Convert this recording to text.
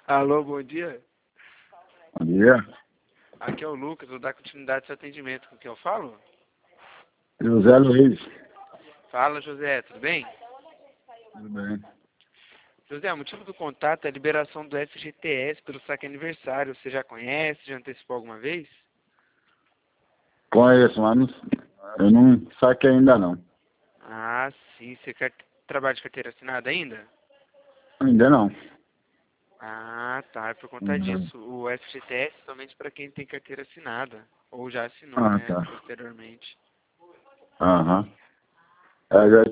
Alô, bom dia. Bom dia. Aqui é o Lucas, vou dar continuidade ao seu atendimento. Com quem eu falo? José Luiz. Fala, José, tudo bem? Tudo bem. José, o motivo do contato é a liberação do FGTS pelo saque aniversário. Você já conhece? Já antecipou alguma vez? Conheço, mas eu não saquei ainda não. Ah, sim. Você quer trabalho de carteira assinada ainda? Ainda não. Ah, tá. É por conta Uhum. disso. O FGTS é somente para quem tem carteira assinada. Ou já assinou, Ah, né? tá. Posteriormente. Aham. Eu já